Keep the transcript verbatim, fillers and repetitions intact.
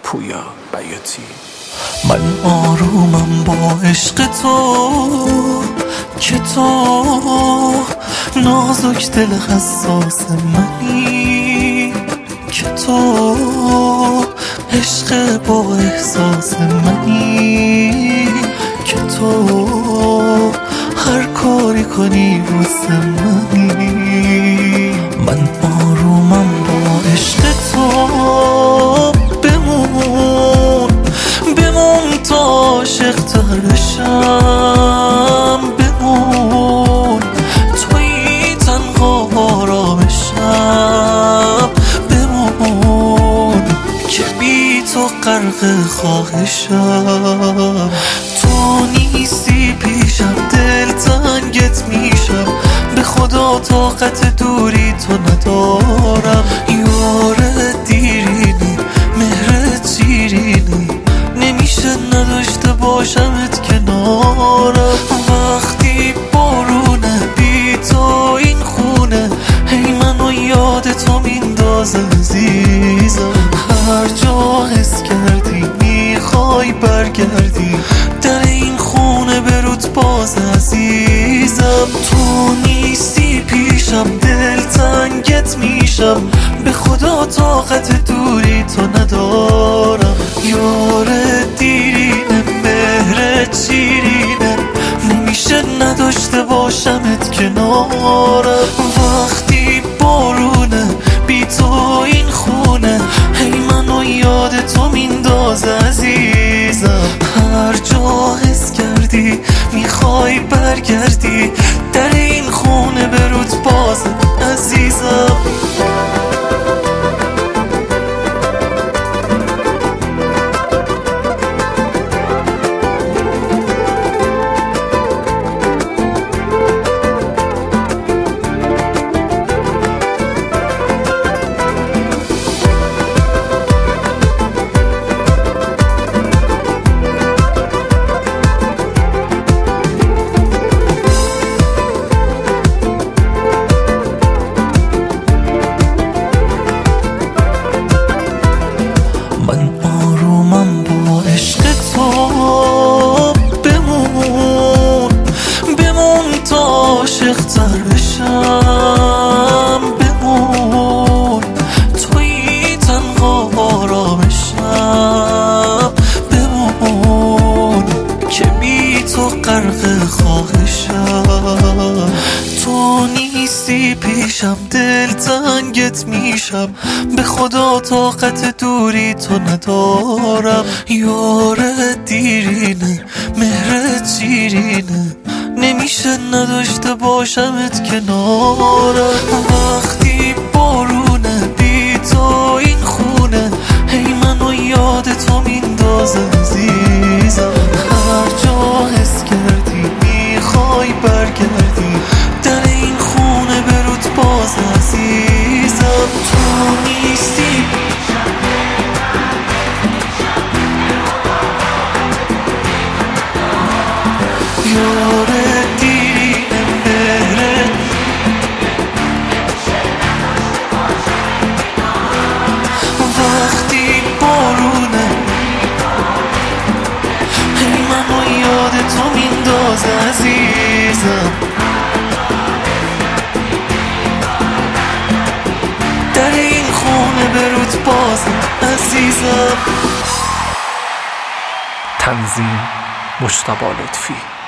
پویا بیاتی. من آرومم با عشق تو که تو نازک دل حساس منی، که تو عشق با احساس منی، که تو هر کاری کنی واسه منی. من آرومم با عشق تو، بمون بمون تا عاشق تر بشم، بمون توی تنها آرامشم، بمون که بی تو غرق خواهشم. تو نیستی پیشم دل تنگت میشم، به خدا طاقت دوری تو ندارم. یار دیرینی مهرت شیرینی، نمیشه نداشته باشمت کنارم. وقتی بارونه بی تو این خونه، هی منو یاد تو میندازه عزیزم. هر جا حس کردی میخوای برگردی، در این خونه برود باز عزیزم. تو نیستی پیشم دل تنگت میشم، به خدا طاقت دوری تو ندارم. یار دیرینه مهرت شیرینه، نمیشه نداشته باشمت کنارم. وقتی بارونه بی تو این خونه، هی منو یاد تو میندازه عزیزم. هر جا حس کردی میخوای برگردی، در این خونه برود باز عزیزم. من آرومم با عشق تو، بمون بمون تا عاشق تر بشم، بمون توی تنها آرامشم، بمون که بی تو غرق خواهشم. تو نیستی پیشم دل تنگت میشم، به خدا طاقت دوری تو ندارم. یار دیرینه مهرت شیرینه، نمیشه نداشته باشمت کنارم. وقتی بارونه بی تو این خونه، هی منو یاد تو میندازه عزیزم. هر جا حس کردی میخوای برگردی، در این خونه برود باز عزیزم. تو نیستی یار دیرینه مهرت، وقتی بارونه هی منو یاد تو میندازه عزیزم. در این خونه برود باز عزیزم. تنظیم مجتبی لطفی.